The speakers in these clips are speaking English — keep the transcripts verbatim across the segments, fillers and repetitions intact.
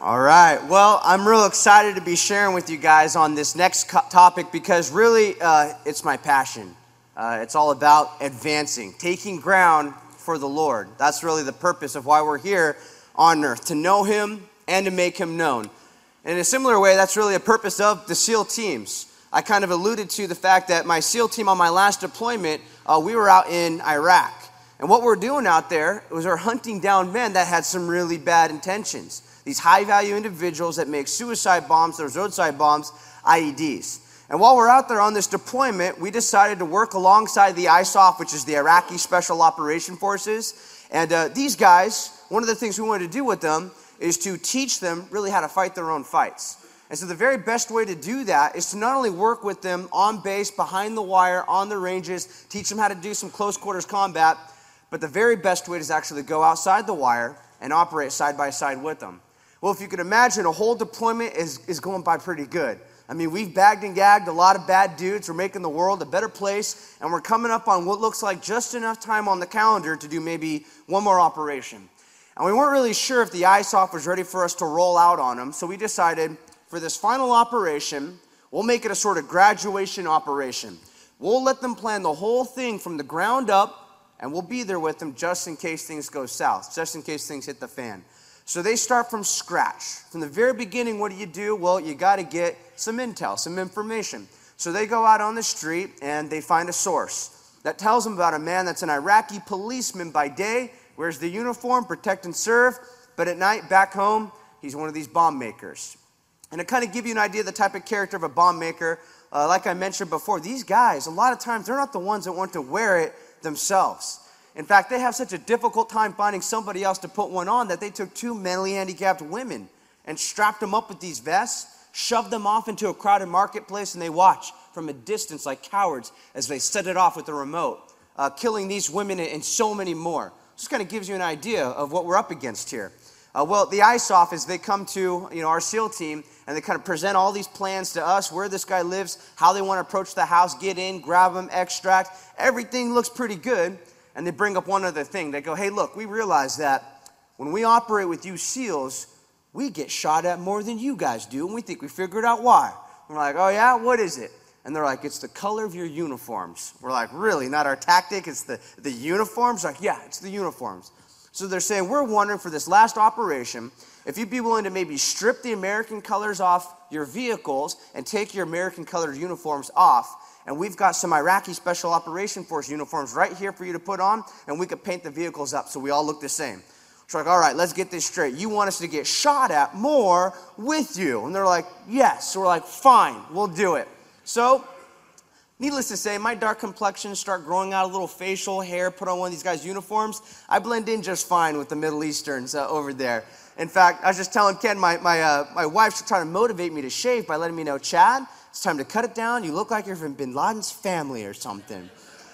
All right. Well, I'm real excited to be sharing with you guys on this next co- topic because really uh, it's my passion. Uh, it's all about advancing, taking ground for the Lord. That's really the purpose of why we're here on earth, to know Him and to make Him known. And in a similar way, that's really a purpose of the SEAL teams. I kind of alluded to the fact that my SEAL team on my last deployment, uh, we were out in Iraq. And what we're doing out there was we're hunting down men that had some really bad intentions. These high-value individuals that make suicide bombs, those roadside bombs, I E Ds. And while we're out there on this deployment, we decided to work alongside the I S O F, which is the Iraqi Special Operation Forces. And uh, these guys, one of the things we wanted to do with them is to teach them really how to fight their own fights. And so the very best way to do that is to not only work with them on base, behind the wire, on the ranges, teach them how to do some close quarters combat, but the very best way is actually go outside the wire and operate side by side with them. Well, if you could imagine, a whole deployment is, is going by pretty good. I mean, we've bagged and gagged a lot of bad dudes. We're making the world a better place, and we're coming up on what looks like just enough time on the calendar to do maybe one more operation. And we weren't really sure if the I S O F was ready for us to roll out on them, so we decided for this final operation, we'll make it a sort of graduation operation. We'll let them plan the whole thing from the ground up, and we'll be there with them just in case things go south, just in case things hit the fan. So they start from scratch. From the very beginning, what do you do? Well, you got to get some intel, some information. So they go out on the street and they find a source that tells them about a man that's an Iraqi policeman by day, wears the uniform, protect and serve, but at night, back home, he's one of these bomb makers. And to kind of give you an idea of the type of character of a bomb maker, uh, like I mentioned before, these guys, a lot of times, they're not the ones that want to wear it themselves. In fact, they have such a difficult time finding somebody else to put one on that they took two mentally handicapped women and strapped them up with these vests, shoved them off into a crowded marketplace, and they watch from a distance like cowards as they set it off with the remote, uh, killing these women and so many more. Just kind of gives you an idea of what we're up against here. Uh, well, the I S O F is they come to you know our SEAL team and they kind of present all these plans to us, where this guy lives, how they want to approach the house, get in, grab him, extract. Everything looks pretty good. And they bring up one other thing. They go, hey, look, we realize that when we operate with you SEALs, we get shot at more than you guys do, and we think we figured out why. We're like, oh, yeah? What is it? And they're like, it's the color of your uniforms. We're like, really? Not our tactic? It's the, the uniforms? Like, yeah, it's the uniforms. So they're saying, we're wondering for this last operation, if you'd be willing to maybe strip the American colors off your vehicles and take your American colored uniforms off. And we've got some Iraqi Special Operation Force uniforms right here for you to put on, and we could paint the vehicles up so we all look the same. So like, all right, let's get this straight. You want us to get shot at more with you? And they're like, yes. So we're like, fine, we'll do it. So, needless to say, my dark complexion start growing out a little facial hair, put on one of these guys' uniforms. I blend in just fine with the Middle Easterns uh, over there. In fact, I was just telling Ken, my my, uh, my wife's trying to motivate me to shave by letting me know, Chad, it's time to cut it down. You look like you're from Bin Laden's family or something.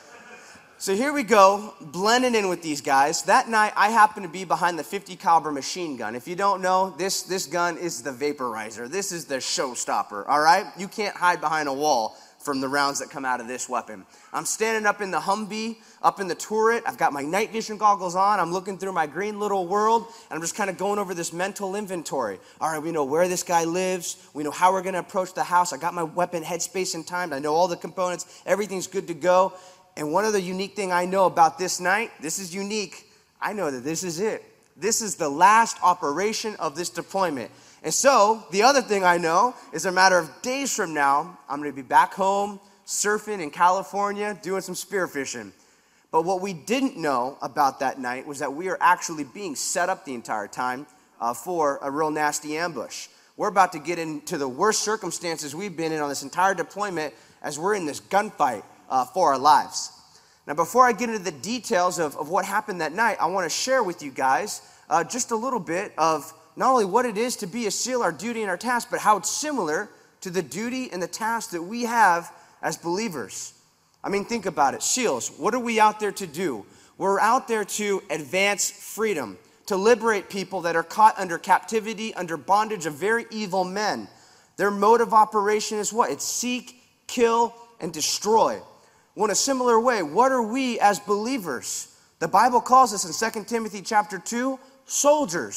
So here we go, blending in with these guys. That night, I happened to be behind the fifty caliber machine gun. If you don't know, this, this gun is the vaporizer. This is the showstopper, all right? You can't hide behind a wall from the rounds that come out of this weapon. I'm standing up in the Humvee, up in the turret. I've got my night vision goggles on. I'm looking through my green little world, and I'm just kind of going over this mental inventory. All right, we know where this guy lives. We know how we're going to approach the house. I got my weapon headspace and timed. I know all the components. Everything's good to go. And one other unique thing I know about this night, this is unique. I know that this is it. This is the last operation of this deployment. And so, the other thing I know is a matter of days from now, I'm going to be back home, surfing in California, doing some spearfishing. But what we didn't know about that night was that we are actually being set up the entire time uh, for a real nasty ambush. We're about to get into the worst circumstances we've been in on this entire deployment as we're in this gunfight uh, for our lives. Now, before I get into the details of, of what happened that night, I want to share with you guys uh, just a little bit of not only what it is to be a SEAL, our duty and our task, but how it's similar to the duty and the task that we have as believers. I mean, think about it. SEALs, what are we out there to do? We're out there to advance freedom, to liberate people that are caught under captivity, under bondage of very evil men. Their mode of operation is what? It's seek, kill, and destroy. Well, in a similar way, what are we as believers? The Bible calls us in Second Timothy chapter two, soldiers.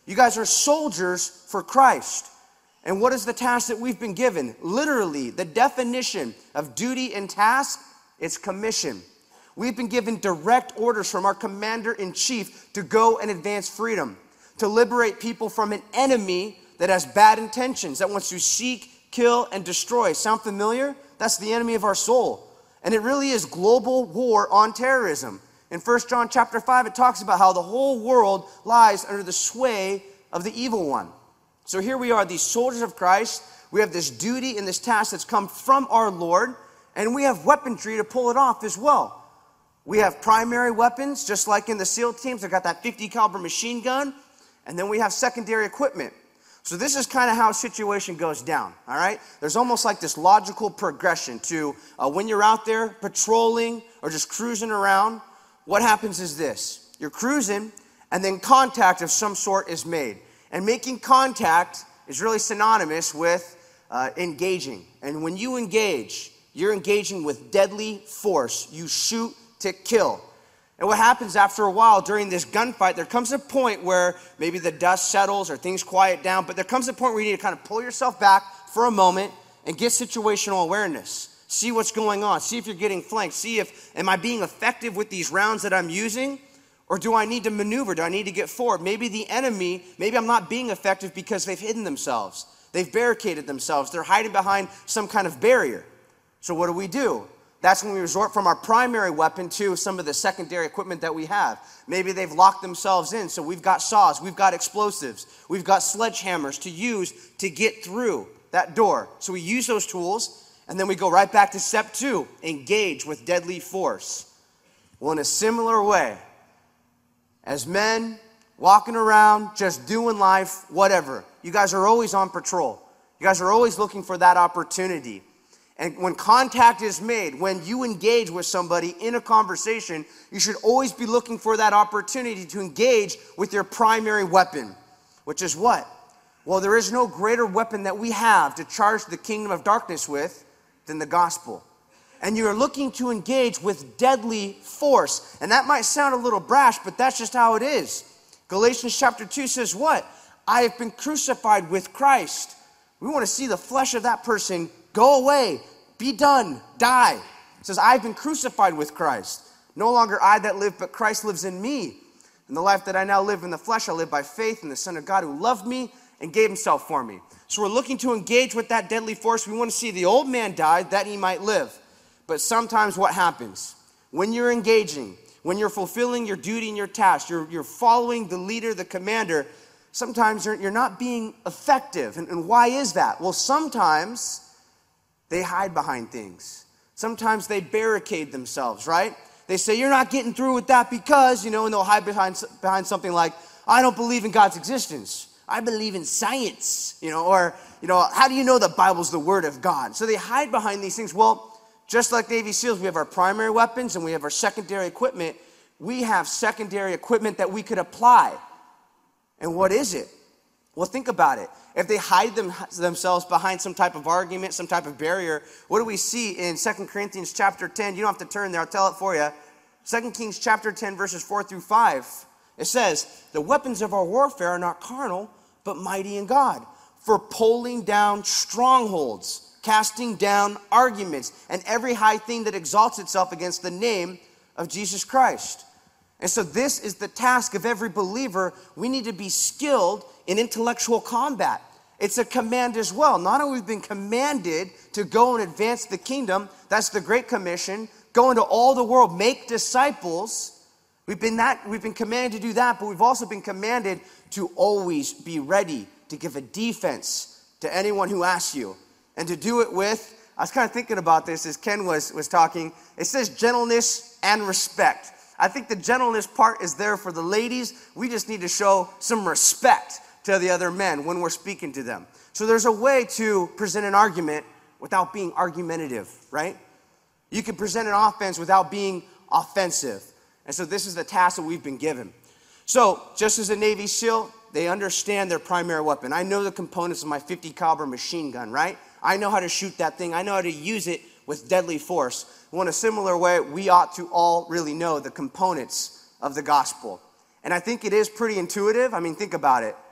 You guys are soldiers for Christ. And what is the task that we've been given? Literally, the definition of duty and task, it's commission. We've been given direct orders from our commander-in-chief to go and advance freedom, to liberate people from an enemy that has bad intentions, that wants to seek, kill, and destroy. Sound familiar? That's the enemy of our soul. And it really is global war on terrorism. In First John chapter five, it talks about how the whole world lies under the sway of the evil one. So here we are, these soldiers of Christ. We have this duty and this task that's come from our Lord, and we have weaponry to pull it off as well. We have primary weapons, just like in the SEAL teams. They've got that fifty caliber machine gun, and then we have secondary equipment. So this is kind of how a situation goes down, all right? There's almost like this logical progression to uh, when you're out there patrolling or just cruising around, what happens is this. You're cruising, and then contact of some sort is made. And making contact is really synonymous with uh, engaging. And when you engage, you're engaging with deadly force. You shoot to kill. And what happens after a while during this gunfight, there comes a point where maybe the dust settles or things quiet down, but there comes a point where you need to kind of pull yourself back for a moment and get situational awareness. See what's going on. See if you're getting flanked. See if, am I being effective with these rounds that I'm using? Or do I need to maneuver? Do I need to get forward? Maybe the enemy, maybe I'm not being effective because they've hidden themselves. They've barricaded themselves. They're hiding behind some kind of barrier. So what do we do? That's when we resort from our primary weapon to some of the secondary equipment that we have. Maybe they've locked themselves in, so we've got saws, we've got explosives, we've got sledgehammers to use to get through that door. So we use those tools, and then we go right back to step two, engage with deadly force. Well, in a similar way, as men walking around, just doing life, whatever, you guys are always on patrol. You guys are always looking for that opportunity. And when contact is made, when you engage with somebody in a conversation, you should always be looking for that opportunity to engage with your primary weapon, which is what? Well, there is no greater weapon that we have to charge the kingdom of darkness with than the gospel. And you're looking to engage with deadly force. And that might sound a little brash, but that's just how it is. Galatians chapter two says what? I have been crucified with Christ. We want to see the flesh of that person go away, be done, die. It says, I've been crucified with Christ. No longer I that live, but Christ lives in me. And the life that I now live in the flesh, I live by faith in the Son of God who loved me and gave himself for me. So we're looking to engage with that deadly force. We want to see the old man die that he might live. But sometimes what happens? When you're engaging, when you're fulfilling your duty and your task, you're, you're following the leader, the commander, sometimes you're, you're not being effective. And, and why is that? Well, sometimes they hide behind things. Sometimes they barricade themselves, right? They say, you're not getting through with that because, you know, and they'll hide behind, behind something like, I don't believe in God's existence. I believe in science, you know, or, you know, how do you know the Bible's the word of God? So they hide behind these things. Well, just like Navy SEALs, we have our primary weapons and we have our secondary equipment. We have secondary equipment that we could apply. And what is it? Well, think about it. If they hide them, themselves behind some type of argument, some type of barrier, what do we see in Second Corinthians chapter ten? You don't have to turn there. I'll tell it for you. Second Kings chapter ten, verses four through five. It says, the weapons of our warfare are not carnal, but mighty in God, for pulling down strongholds, casting down arguments, and every high thing that exalts itself against the name of Jesus Christ. And so this is the task of every believer. We need to be skilled in intellectual combat. It's a command as well. Not only have we been commanded to go and advance the kingdom, that's the Great Commission, go into all the world, make disciples. We've been that, we've been commanded to do that, but we've also been commanded to always be ready to give a defense to anyone who asks you. And to do it with, I was kind of thinking about this as Ken was, was talking, it says gentleness and respect. I think the gentleness part is there for the ladies. We just need to show some respect to the other men when we're speaking to them. So there's a way to present an argument without being argumentative, right? You can present an offense without being offensive. And so this is the task that we've been given. So just as a Navy SEAL, they understand their primary weapon. I know the components of my fifty caliber machine gun, right? I know how to shoot that thing. I know how to use it with deadly force. Well, in a similar way, we ought to all really know the components of the gospel. And I think it is pretty intuitive. I mean, think about it.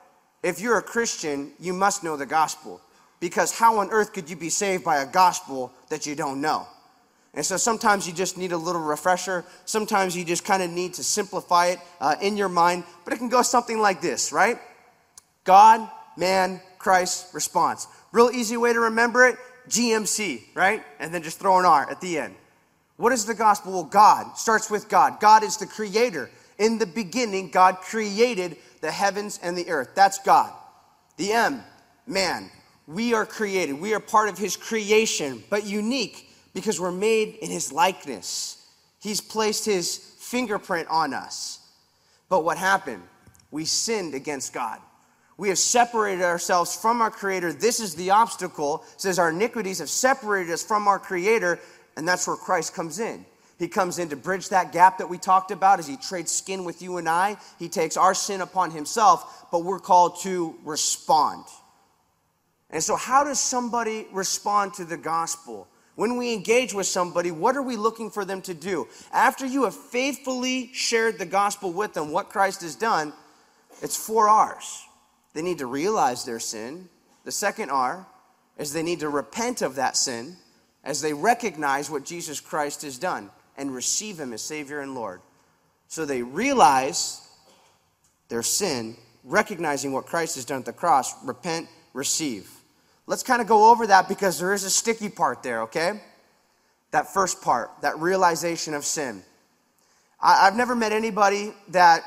if you're a Christian, you must know the gospel. Because how on earth could you be saved by a gospel that you don't know? And so sometimes you just need a little refresher. Sometimes you just kind of need to simplify it uh, in your mind. But it can go something like this, right? God, man, Christ, response. Real easy way to remember it, G M C, right? And then just throw an R at the end. What is the gospel? Well, God starts with God. God is the creator. In the beginning, God created the heavens and the earth. That's God. The M, man. We are created. We are part of his creation, but unique because we're made in his likeness. He's placed his fingerprint on us. But what happened? We sinned against God. We have separated ourselves from our Creator. This is the obstacle. It says our iniquities have separated us from our Creator, and that's where Christ comes in. He comes in to bridge that gap that we talked about as he trades skin with you and I. He takes our sin upon himself, but we're called to respond. And so how does somebody respond to the gospel? When we engage with somebody, what are we looking for them to do? After you have faithfully shared the gospel with them, what Christ has done, it's four R's. They need to realize their sin. The second R is they need to repent of that sin as they recognize what Jesus Christ has done and receive him as Savior and Lord. So they realize their sin, recognizing what Christ has done at the cross, repent, receive. Let's kind of go over that because there is a sticky part there, okay? That first part, that realization of sin. I, I've never met anybody that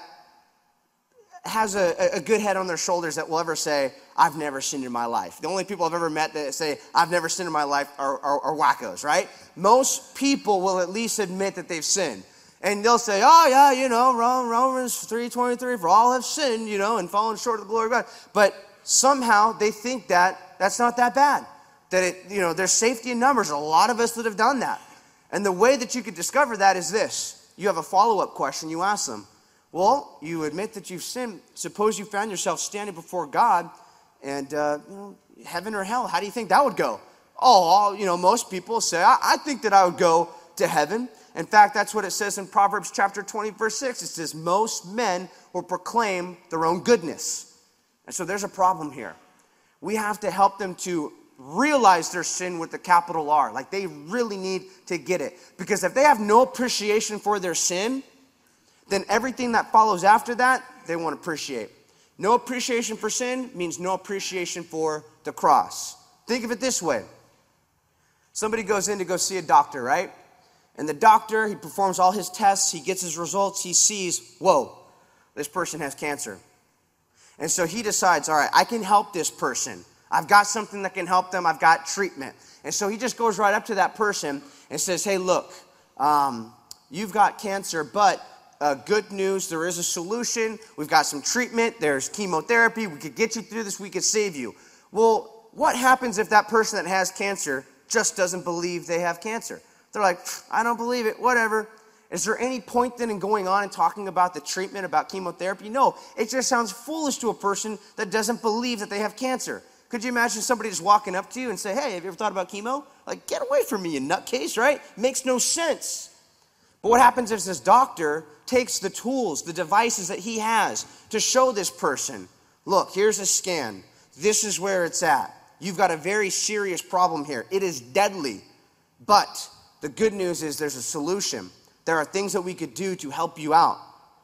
has a, a good head on their shoulders that will ever say, I've never sinned in my life. The only people I've ever met that say, I've never sinned in my life are, are, are wackos, right? Most people will at least admit that they've sinned. And they'll say, oh yeah, you know, Romans three twenty-three, for all have sinned, you know, and fallen short of the glory of God. But somehow they think that that's not that bad. That it, you know, there's safety in numbers. A lot of us that have done that. And the way that you could discover that is this. You have a follow-up question. You ask them, well, you admit that you've sinned. Suppose you found yourself standing before God and, uh, you know, heaven or hell. How do you think that would go? Oh, you know, most people say, I, I think that I would go to heaven. In fact, that's what it says in Proverbs chapter twenty, verse six. It says, most men will proclaim their own goodness. And so there's a problem here. We have to help them to realize their sin with the capital R. Like they really need to get it. Because if they have no appreciation for their sin, then everything that follows after that, they won't appreciate. No appreciation for sin means no appreciation for the cross. Think of it this way. Somebody goes in to go see a doctor, right? And the doctor, he performs all his tests, he gets his results, he sees, whoa, this person has cancer. And so he decides, all right, I can help this person. I've got something that can help them. I've got treatment. And so he just goes right up to that person and says, hey, look, um, you've got cancer, but Uh, good news, there is a solution. We've got some treatment. There's chemotherapy. We could get you through this. We could save you. Well, what happens if that person that has cancer just doesn't believe they have cancer? They're like, I don't believe it, whatever. Is there any point then in going on and talking about the treatment, about chemotherapy? No, it just sounds foolish to a person that doesn't believe that they have cancer. Could you imagine somebody just walking up to you and say, hey, have you ever thought about chemo? Like, get away from me, you nutcase, right? Makes no sense. But what happens if this doctor takes the tools, the devices that he has to show this person, look, here's a scan. This is where it's at. You've got a very serious problem here. It is deadly. But the good news is there's a solution. There are things that we could do to help you out.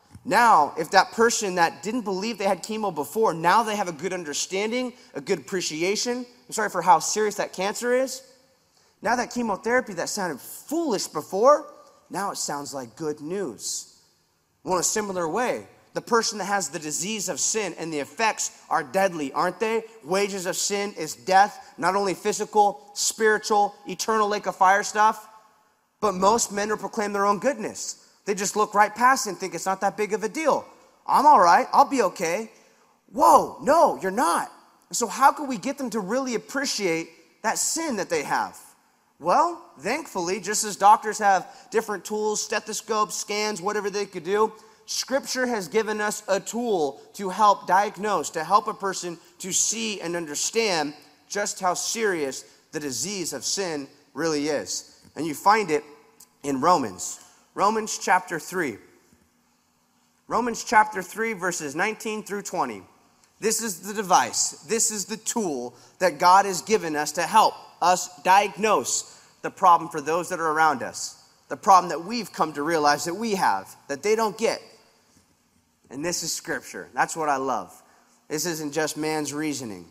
Now, if that person that didn't believe they had chemo before, now they have a good understanding, a good appreciation. I'm sorry for how serious that cancer is. Now that chemotherapy that sounded foolish before, now it sounds like good news. Well, in a similar way, the person that has the disease of sin and the effects are deadly, aren't they? Wages of sin is death, not only physical, spiritual, eternal lake of fire stuff, but most men will proclaim their own goodness. They just look right past it and think it's not that big of a deal. I'm all right. I'll be okay. Whoa, no, you're not. So how can we get them to really appreciate that sin that they have? Well, thankfully, just as doctors have different tools, stethoscopes, scans, whatever they could do, Scripture has given us a tool to help diagnose, to help a person to see and understand just how serious the disease of sin really is. And you find it in Romans. Romans chapter three. Romans chapter three, verses nineteen through twenty. This is the device. This is the tool that God has given us to help us diagnose the problem for those that are around us. The problem that we've come to realize that we have, that they don't get. And this is Scripture. That's what I love. This isn't just man's reasoning.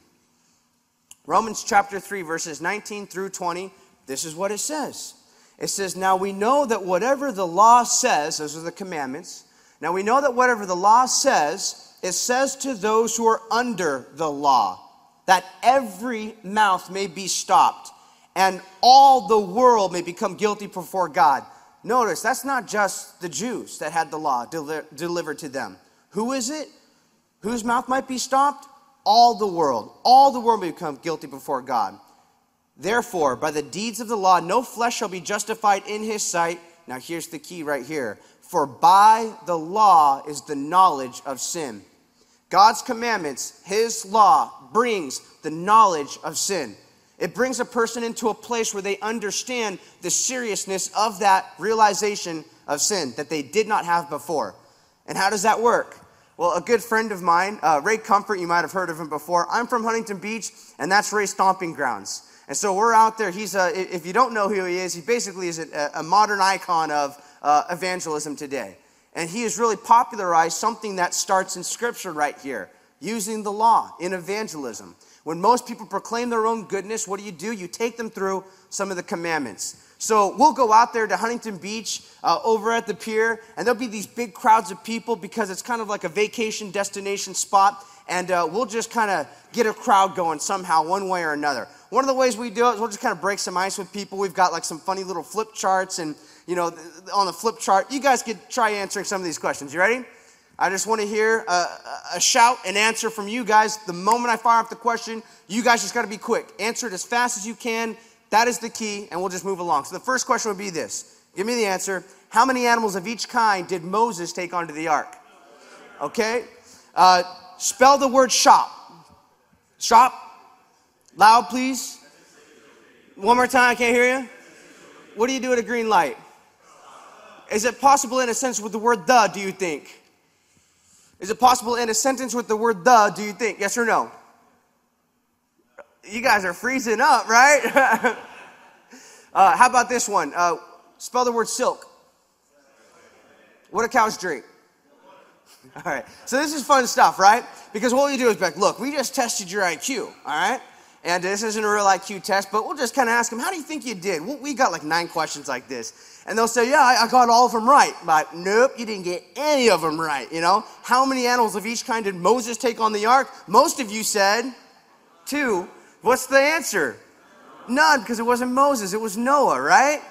Romans chapter three, verses nineteen through twenty, this is what it says. It says, now we know that whatever the law says, those are the commandments. Now we know that whatever the law says, it says to those who are under the law, that every mouth may be stopped, and all the world may become guilty before God. Notice, that's not just the Jews that had the law deli- delivered to them. Who is it? Whose mouth might be stopped? All the world. All the world may become guilty before God. Therefore, by the deeds of the law, no flesh shall be justified in his sight. Now here's the key right here. For by the law is the knowledge of sin. God's commandments, his law, brings the knowledge of sin. It brings a person into a place where they understand the seriousness of that realization of sin that they did not have before. And how does that work? Well, a good friend of mine, uh, Ray Comfort, you might have heard of him before. I'm from Huntington Beach, and that's Ray's stomping grounds. And so we're out there. He's a, if you don't know who he is, he basically is a, a modern icon of uh, evangelism today. And he has really popularized something that starts in Scripture right here, using the law in evangelism. When most people proclaim their own goodness, what do you do? You take them through some of the commandments. So we'll go out there to Huntington Beach, uh, over at the pier, and there'll be these big crowds of people because it's kind of like a vacation destination spot, and uh, we'll just kind of get a crowd going somehow, one way or another. One of the ways we do it is we'll just kind of break some ice with people. We've got like some funny little flip charts, and you know, on the flip chart, you guys could try answering some of these questions. You ready? I just want to hear a, a shout and answer from you guys. The moment I fire up the question, you guys just got to be quick. Answer it as fast as you can. That is the key, and we'll just move along. So the first question would be this. Give me the answer. How many animals of each kind did Moses take onto the ark? Okay. Uh, spell the word shop. Shop. Loud, please. One more time. I can't hear you. What do you do at a green light? Is it possible in a sentence with the word the, do you think? Is it possible in a sentence with the word the, do you think? Yes or no? You guys are freezing up, right? uh, how about this one? Uh, spell the word silk. What do cows drink? All right. So this is fun stuff, right? Because what we do is be like, look, we just tested your I Q, all right? And this isn't a real I Q test, but we'll just kind of ask them, how do you think you did? Well, we got like nine questions like this. And they'll say, yeah, I, I got all of them right. But nope, you didn't get any of them right, you know? How many animals of each kind did Moses take on the ark? Most of you said two. What's the answer? None, because it wasn't Moses, it was Noah, right?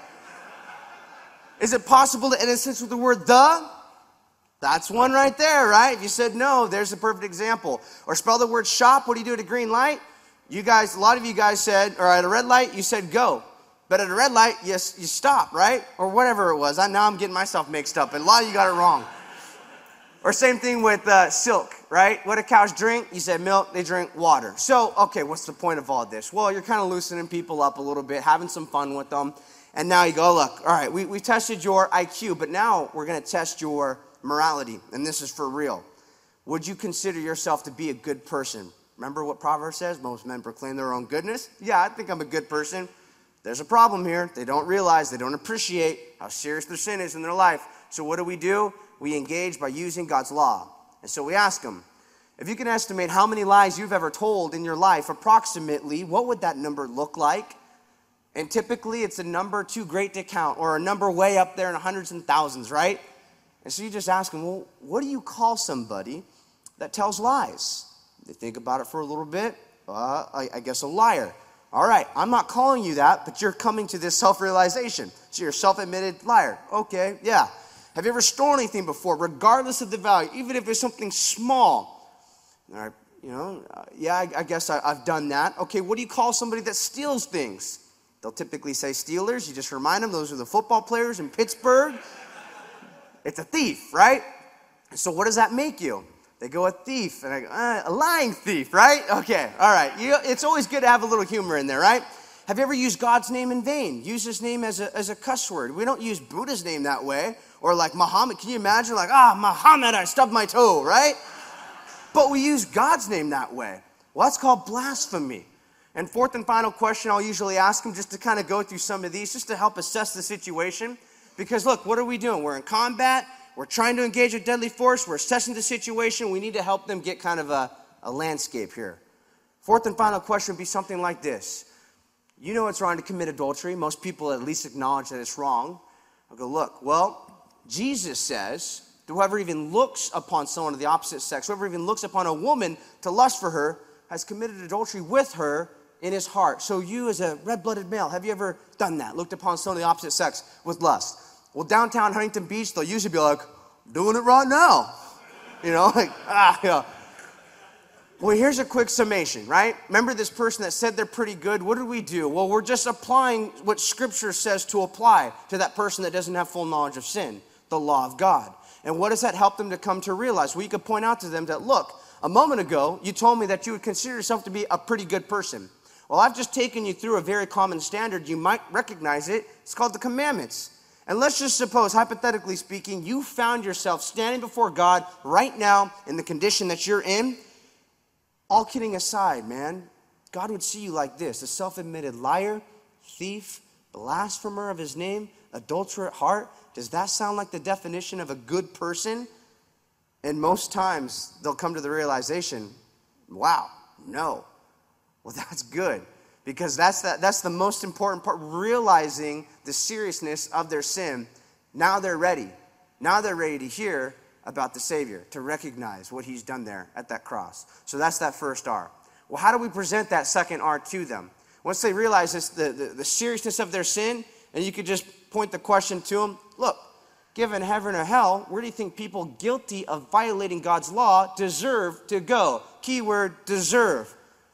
Is it possible to, in a sense with the word the? That's one right there, right? If you said no, there's a perfect example. Or spell the word shop. What do you do at a green light? You guys, a lot of you guys said, or at a red light, you said go. But at a red light, you, you stop, right? Or whatever it was. I, now I'm getting myself mixed up, and a lot of you got it wrong. Or same thing with uh, silk, right? What do cows drink? You said milk, they drink water. So, okay, what's the point of all this? Well, you're kind of loosening people up a little bit, having some fun with them. And now you go, look, all right, we, we tested your I Q, but now we're going to test your morality. And this is for real. Would you consider yourself to be a good person? Remember what Proverbs says? Most men proclaim their own goodness. Yeah, I think I'm a good person. There's a problem here. They don't realize, they don't appreciate how serious their sin is in their life. So what do we do? We engage by using God's law. And so we ask them, if you can estimate how many lies you've ever told in your life, approximately, what would that number look like? And typically it's a number too great to count, or a number way up there in hundreds and thousands, right? And so you just ask them, well, what do you call somebody that tells lies? They think about it for a little bit. Uh, I, I guess a liar. All right, I'm not calling you that, but you're coming to this self-realization. So you're a self-admitted liar. Okay, yeah. Have you ever stolen anything before, regardless of the value, even if it's something small? All right, you know, uh, yeah, I, I guess I, I've done that. Okay, what do you call somebody that steals things? They'll typically say stealers. You just remind them those are the football players in Pittsburgh. It's a thief, right? So what does that make you? They go a thief, and I go, uh, a lying thief, right? Okay, all right. You, it's always good to have a little humor in there, right? Have you ever used God's name in vain? Use his name as a, as a cuss word. We don't use Buddha's name that way. Or like Muhammad. Can you imagine? Like, ah, Muhammad, I stubbed my toe, right? but we use God's name that way. Well, that's called blasphemy. And fourth and final question I'll usually ask them, just to kind of go through some of these, just to help assess the situation. Because look, what are we doing? We're in combat. We're trying to engage with deadly force. We're assessing the situation. We need to help them get kind of a, a landscape here. Fourth and final question would be something like this. You know it's wrong to commit adultery. Most people at least acknowledge that it's wrong. I'll go, look, well, Jesus says, whoever even looks upon someone of the opposite sex, whoever even looks upon a woman to lust for her, has committed adultery with her in his heart. So you as a red-blooded male, have you ever done that? Looked upon someone of the opposite sex with lust? Well, downtown Huntington Beach, they'll usually be like, doing it right now. You know, like, ah, yeah. Well, here's a quick summation, right? Remember this person that said they're pretty good? What did we do? Well, we're just applying what Scripture says to apply to that person that doesn't have full knowledge of sin, the law of God. And what does that help them to come to realize? Well, you could point out to them that, look, a moment ago, you told me that you would consider yourself to be a pretty good person. Well, I've just taken you through a very common standard. You might recognize it. It's called the commandments. And let's just suppose, hypothetically speaking, you found yourself standing before God right now in the condition that you're in. All kidding aside, man, God would see you like this: a self-admitted liar, thief, blasphemer of his name, adulterer at heart. Does that sound like the definition of a good person? And most times they'll come to the realization, wow, no. Well, that's good, because that's the, that's the most important part, realizing the seriousness of their sin. Now they're ready. Now they're ready to hear about the Savior, to recognize what he's done there at that cross. So that's that first R. Well, how do we present that second R to them? Once they realize this, the, the, the seriousness of their sin, and you could just point the question to them, look, given heaven or hell, where do you think people guilty of violating God's law deserve to go? Keyword, deserve.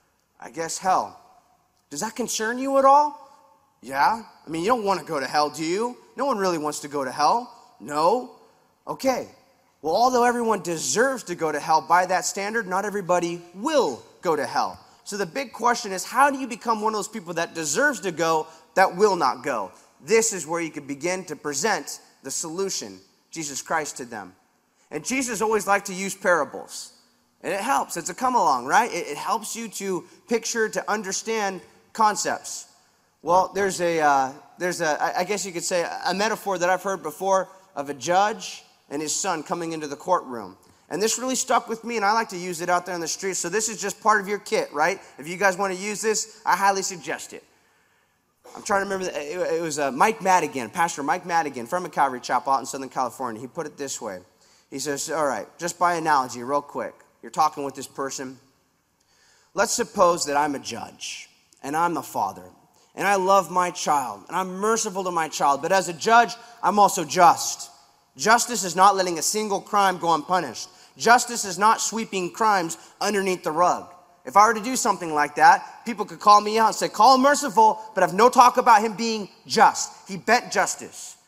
I guess hell. Does that concern you at all? Yeah? I mean, you don't want to go to hell, do you? No one really wants to go to hell. No? Okay. Well, although everyone deserves to go to hell by that standard, not everybody will go to hell. So the big question is, how do you become one of those people that deserves to go, that will not go? This is where you can begin to present the solution, Jesus Christ, to them. And Jesus always liked to use parables. And it helps. It's a come along, right? It, it helps you to picture, to understand concepts. Well, there's a, uh, there's a, I guess you could say, a metaphor that I've heard before of a judge and his son coming into the courtroom. And this really stuck with me, and I like to use it out there on the street. So this is just part of your kit, right? If you guys want to use this, I highly suggest it. I'm trying to remember, it was uh, Mike Madigan, Pastor Mike Madigan from a Calvary Chapel out in Southern California. He put it this way. He says, all right, just by analogy, real quick. You're talking with this person. Let's suppose that I'm a judge, and I'm the father, and I love my child, and I'm merciful to my child. But as a judge, I'm also just. Justice is not letting a single crime go unpunished. Justice is not sweeping crimes underneath the rug. If I were to do something like that, people could call me out and say, call him merciful, but have no talk about him being just. He bent justice.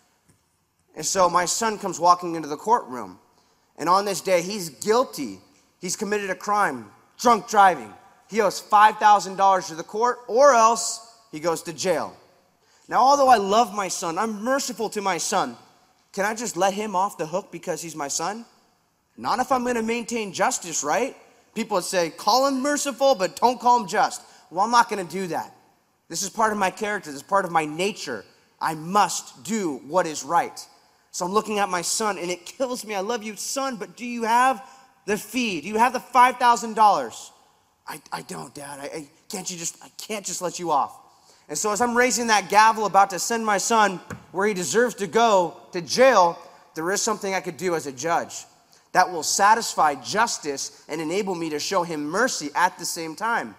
And so my son comes walking into the courtroom, and on this day, he's guilty. He's committed a crime, drunk driving. He owes five thousand dollars to the court, or else he goes to jail. Now, although I love my son, I'm merciful to my son, can I just let him off the hook because he's my son? Not if I'm going to maintain justice, right? People would say, call him merciful, but don't call him just. Well, I'm not going to do that. This is part of my character. This is part of my nature. I must do what is right. So I'm looking at my son, and it kills me. I love you, son, but do you have the fee? Do you have the five thousand dollars? I, I don't, Dad. I, I can't you just I can't just let you off. And so as I'm raising that gavel about to send my son where he deserves to go, to jail, there is something I could do as a judge that will satisfy justice and enable me to show him mercy at the same time.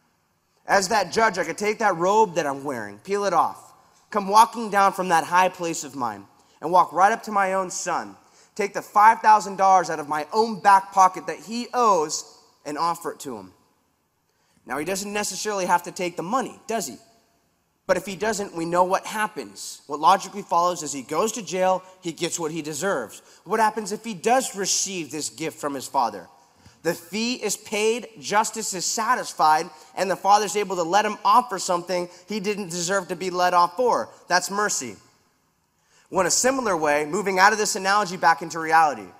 As that judge, I could take that robe that I'm wearing, peel it off, come walking down from that high place of mine, and walk right up to my own son, take the five thousand dollars out of my own back pocket that he owes, and offer it to him. Now, he doesn't necessarily have to take the money, does he? But if he doesn't, we know what happens. What logically follows is he goes to jail, he gets what he deserves. What happens if he does receive this gift from his father? The fee is paid, justice is satisfied, and the father's able to let him off for something he didn't deserve to be let off for. That's mercy. Well, in a similar way, moving out of this analogy back into reality,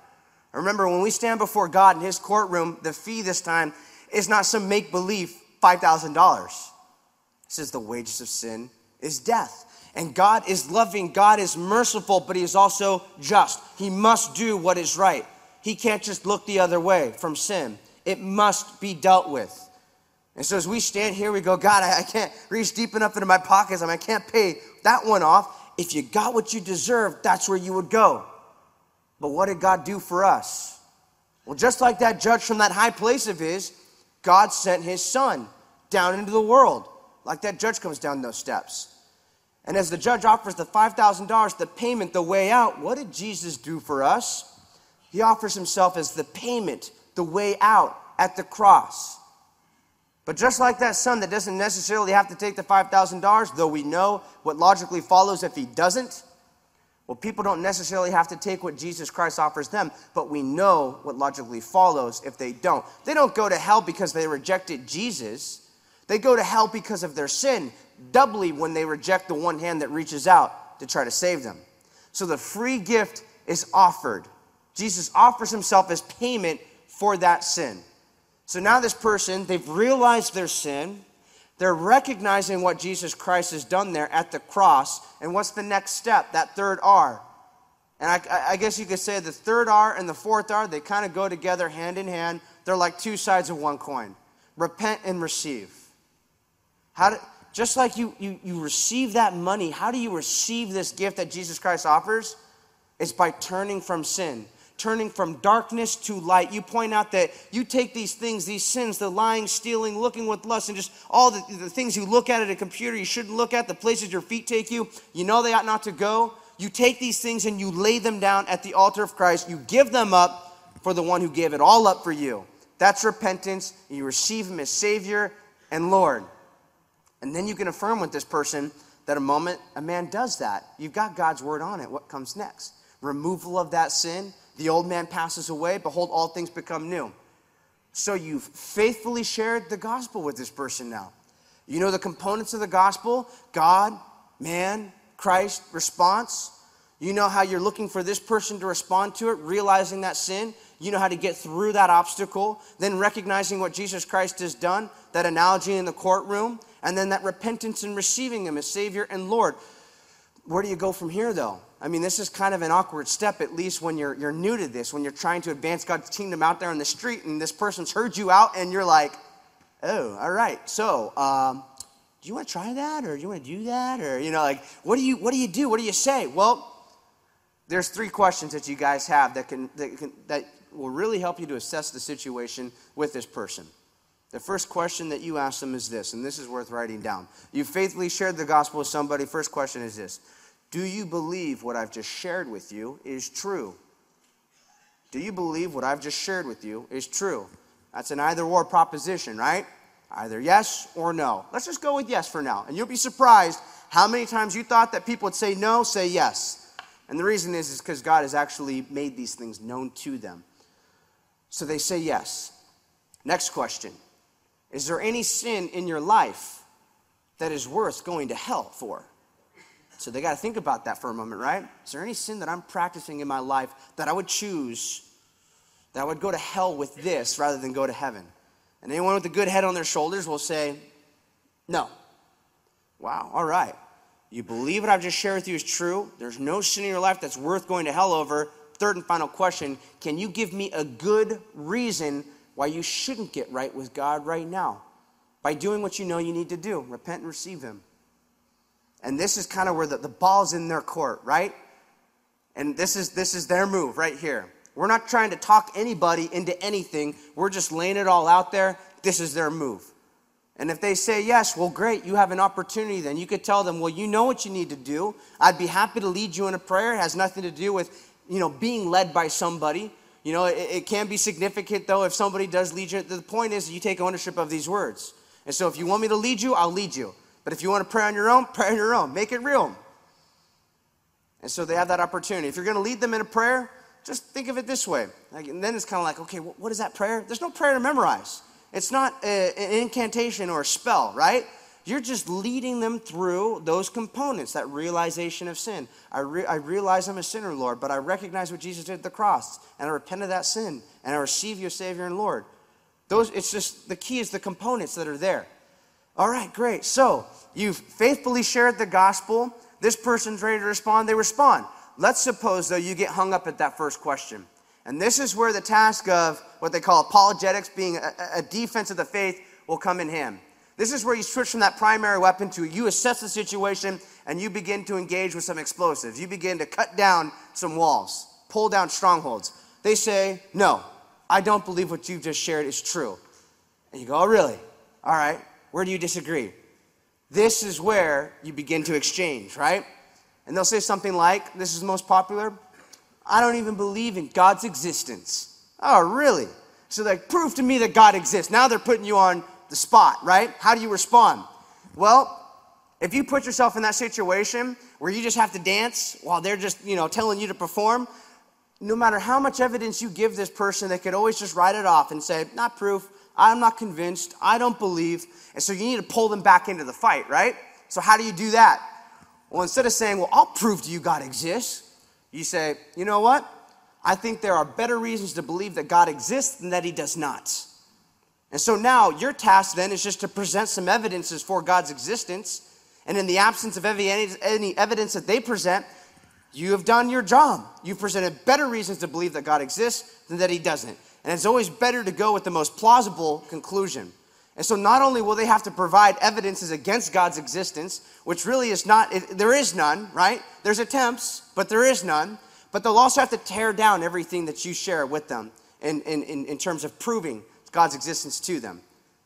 Remember, when we stand before God in his courtroom, the fee this time is not some make-believe five thousand dollars. It says the wages of sin is death. And God is loving, God is merciful, but he is also just. He must do what is right. He can't just look the other way from sin. It must be dealt with. And so as we stand here, we go, God, I, I can't reach deep enough into my pockets. I mean, I can't pay that one off. If you got what you deserve, that's where you would go. But what did God do for us? Well, just like that judge from that high place of his, God sent his son down into the world. Like that judge comes down those steps. And as the judge offers the five thousand dollars, the payment, the way out, what did Jesus do for us? He offers himself as the payment, the way out at the cross. But just like that son that doesn't necessarily have to take the five thousand dollars, though we know what logically follows if he doesn't, well, people don't necessarily have to take what Jesus Christ offers them, but we know what logically follows if they don't. They don't go to hell because they rejected Jesus. They go to hell because of their sin, doubly when they reject the one hand that reaches out to try to save them. So the free gift is offered. Jesus offers himself as payment for that sin. So now this person, they've realized their sin. They're recognizing what Jesus Christ has done there at the cross. And what's the next step? That third R. And I, I guess you could say the third R and the fourth R, they kind of go together hand in hand. They're like two sides of one coin. Repent and receive. How do, just like you, you, you receive that money, how do you receive this gift that Jesus Christ offers? It's by turning from sin. Turning from darkness to light. You point out that you take these things, these sins, the lying, stealing, looking with lust, and just all the, the things you look at at a computer you shouldn't look at, the places your feet take you, you know they ought not to go. You take these things and you lay them down at the altar of Christ. You give them up for the one who gave it all up for you. That's repentance. You receive him as Savior and Lord. And then you can affirm with this person that a moment a man does that, you've got God's word on it. What comes next? Removal of that sin. The old man passes away. Behold, all things become new. So you've faithfully shared the gospel with this person now. You know the components of the gospel: God, man, Christ, response. You know how you're looking for this person to respond to it, realizing that sin. You know how to get through that obstacle, then recognizing what Jesus Christ has done, that analogy in the courtroom, and then that repentance and receiving him as Savior and Lord. Where do you go from here, though? I mean, this is kind of an awkward step, at least when you're, you're new to this, when you're trying to advance God's kingdom out there on the street, and this person's heard you out, and you're like, oh, all right, so um, do you want to try that, or do you want to do that, or, you know, like, what do you what do you do? What do you say? Well, there's three questions that you guys have that can that, can, that will really help you to assess the situation with this person. The first question that you ask them is this, and this is worth writing down. You faithfully shared the gospel with somebody. First question is this: do you believe what I've just shared with you is true? Do you believe what I've just shared with you is true? That's an either-or proposition, right? Either yes or no. Let's just go with yes for now. And you'll be surprised how many times you thought that people would say no, say yes. And the reason is is because God has actually made these things known to them. So they say yes. Next question: is there any sin in your life that is worth going to hell for? So they got to think about that for a moment, right? Is there any sin that I'm practicing in my life that I would choose, that I would go to hell with this rather than go to heaven? And anyone with a good head on their shoulders will say, no. Wow, all right. You believe what I've just shared with you is true. There's no sin in your life that's worth going to hell over. Third and final question: can you give me a good reason why you shouldn't get right with God right now? By doing what you know you need to do, repent and receive him. And this is kind of where the, the ball's in their court, right? And this is this is their move right here. We're not trying to talk anybody into anything. We're just laying it all out there. This is their move. And if they say yes, well, great, you have an opportunity then. You could tell them, well, you know what you need to do. I'd be happy to lead you in a prayer. It has nothing to do with, you know, being led by somebody. You know, it, it can be significant, though, if somebody does lead you. The point is you take ownership of these words. And so if you want me to lead you, I'll lead you. But if you want to pray on your own, pray on your own. Make it real. And so they have that opportunity. If you're going to lead them in a prayer, just think of it this way. Like, and then it's kind of like, okay, what is that prayer? There's no prayer to memorize. It's not a, an incantation or a spell, right? You're just leading them through those components, that realization of sin. I, re- I realize I'm a sinner, Lord, but I recognize what Jesus did at the cross, and I repent of that sin, and I receive you as Savior and Lord. Those, it's just, the key is the components that are there. All right, great. So you've faithfully shared the gospel. This person's ready to respond. They respond. Let's suppose, though, you get hung up at that first question. And this is where the task of what they call apologetics, being a, a defense of the faith, will come in hand. This is where you switch from that primary weapon to you assess the situation and you begin to engage with some explosives. You begin to cut down some walls, pull down strongholds. They say, no, I don't believe what you've just shared is true. And you go, oh, really? All right, where do you disagree? This is where you begin to exchange, right? And they'll say something like, this is the most popular, I don't even believe in God's existence. Oh, really? So like, prove to me that God exists. Now they're putting you on the spot, right? How do you respond? Well, if you put yourself in that situation where you just have to dance while they're just, you know, telling you to perform, no matter how much evidence you give this person, they could always just write it off and say, not proof, I'm not convinced, I don't believe. And so you need to pull them back into the fight, right? So how do you do that? Well, instead of saying, well, I'll prove to you God exists, you say, you know what? I think there are better reasons to believe that God exists than that he does not. And so now your task then is just to present some evidences for God's existence. And in the absence of any, any evidence that they present, you have done your job. You've presented better reasons to believe that God exists than that he doesn't. And it's always better to go with the most plausible conclusion. And so not only will they have to provide evidences against God's existence, which really is not, it, there is none, right? There's attempts, but there is none. But they'll also have to tear down everything that you share with them in, in, in, in terms of proving God's existence to them.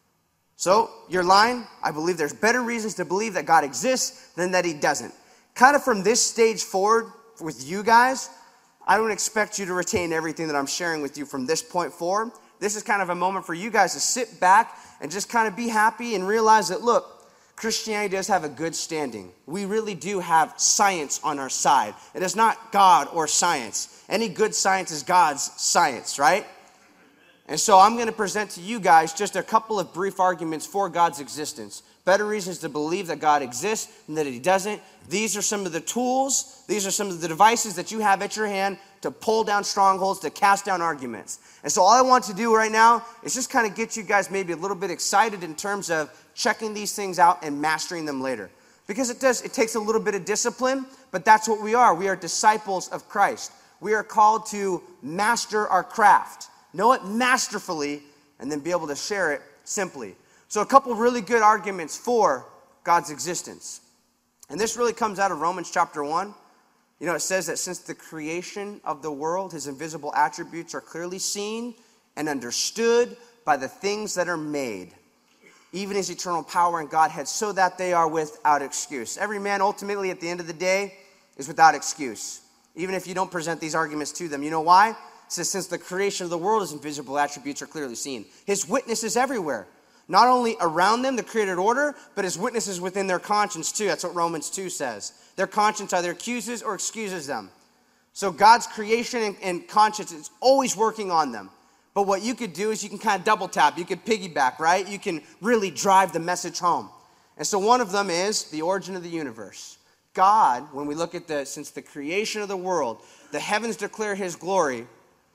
So your line, I believe there's better reasons to believe that God exists than that he doesn't. Kind of from this stage forward with you guys, I don't expect you to retain everything that I'm sharing with you from this point forward. This is kind of a moment for you guys to sit back and just kind of be happy and realize that, look, Christianity does have a good standing. We really do have science on our side. It is not God or science. Any good science is God's science, right? And so I'm going to present to you guys just a couple of brief arguments for God's existence. Better reasons to believe that God exists and that he doesn't. These are some of the tools, these are some of the devices that you have at your hand to pull down strongholds, to cast down arguments. And so all I want to do right now is just kind of get you guys maybe a little bit excited in terms of checking these things out and mastering them later. Because it does, it takes a little bit of discipline, but that's what we are. We are disciples of Christ. We are called to master our craft. Know it masterfully, and then be able to share it simply. So a couple really good arguments for God's existence. And this really comes out of Romans chapter one. You know, it says that since the creation of the world, his invisible attributes are clearly seen and understood by the things that are made, even his eternal power and Godhead, so that they are without excuse. Every man ultimately at the end of the day is without excuse, even if you don't present these arguments to them. You know why? It says, since the creation of the world, his invisible attributes are clearly seen. His witness is everywhere. Not only around them, the created order, but his witness is within their conscience too. That's what Romans two says. Their conscience either accuses or excuses them. So God's creation and, and conscience is always working on them. But what you could do is you can kind of double tap. You could piggyback, right? You can really drive the message home. And so one of them is the origin of the universe. God, when we look at the, since the creation of the world, the heavens declare his glory.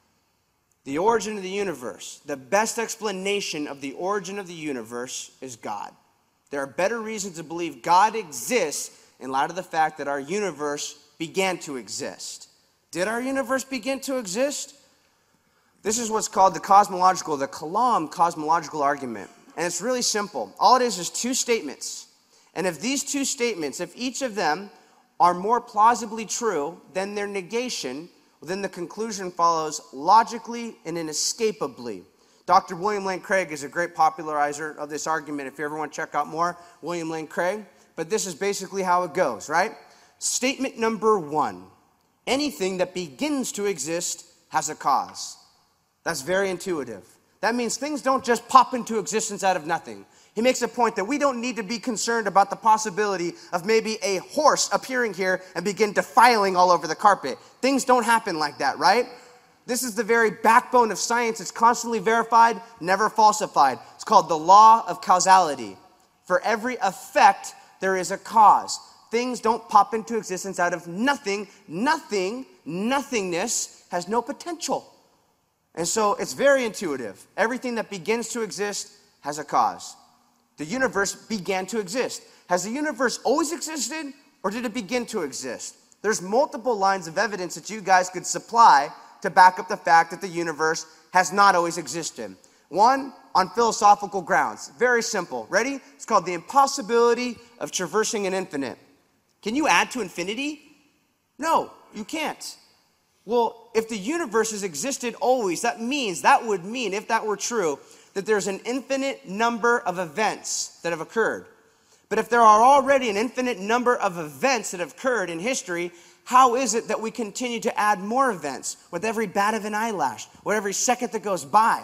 The origin of the universe, the best explanation of the origin of the universe is God. There are better reasons to believe God exists in light of the fact that our universe began to exist. Did our universe begin to exist? This is what's called the cosmological, the Kalam cosmological argument. And it's really simple. All it is is two statements. And if these two statements, if each of them are more plausibly true than their negation, then the conclusion follows logically and inescapably. Doctor William Lane Craig is a great popularizer of this argument. If you ever want to check out more, William Lane Craig. But this is basically how it goes, right? Statement number one. Anything that begins to exist has a cause. That's very intuitive. That means things don't just pop into existence out of nothing. He makes a point that we don't need to be concerned about the possibility of maybe a horse appearing here and begin defiling all over the carpet. Things don't happen like that, right? This is the very backbone of science. It's constantly verified, never falsified. It's called the law of causality. For every effect, there is a cause. Things don't pop into existence out of nothing. Nothing, nothingness has no potential. And so it's very intuitive. Everything that begins to exist has a cause. The universe began to exist. Has the universe always existed, or did it begin to exist? There's multiple lines of evidence that you guys could supply to back up the fact that the universe has not always existed. One, on philosophical grounds. Very simple. Ready? It's called the impossibility of traversing an infinite. Can you add to infinity? No, you can't. Well, if the universe has existed always, that means, that would mean, if that were true, that there's an infinite number of events that have occurred. But if there are already an infinite number of events that have occurred in history, how is it that we continue to add more events with every bat of an eyelash, with every second that goes by?